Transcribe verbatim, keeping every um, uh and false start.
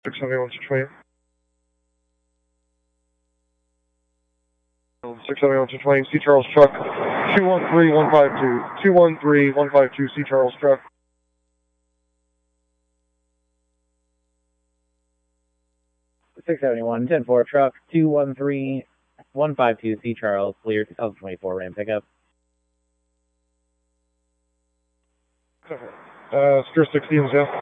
six seventy-one, six twenty. six seventy-one, six twenty, C. Charles truck, two one three one five two. two one three one five two, C. Charles truck. six seventy-one, ten four truck, two one three one five two, C. Charles, clear two thousand twenty-four Ram pickup. Uh, Secure sixteen, yeah.